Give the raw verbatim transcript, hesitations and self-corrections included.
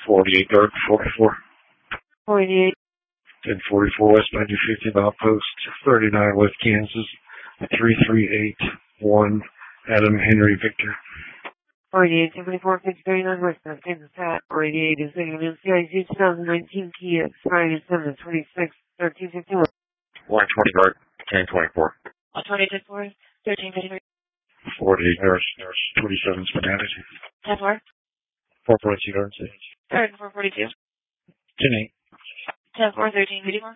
forty-eight guard, forty-four. forty-eight. ten forty-four West ninety-fifth outpost, thirty-nine West Kansas, three three eight one Adam Henry Victor. forty-eight, seventy-four, fifty, thirty-nine West Kansas Pat. forty-eight is in M C I C twenty nineteen Kia, Friday, December twenty-sixth, thirteen fifty-one. one twenty guard, ten twenty-four. one twenty, ten four, thirteen fifty-three. forty-eight nurse, nurse, twenty-seven Spanati. ten four. four forty-two guard, third, four forty-two. ten eight. ten four, thirteen fifty-four.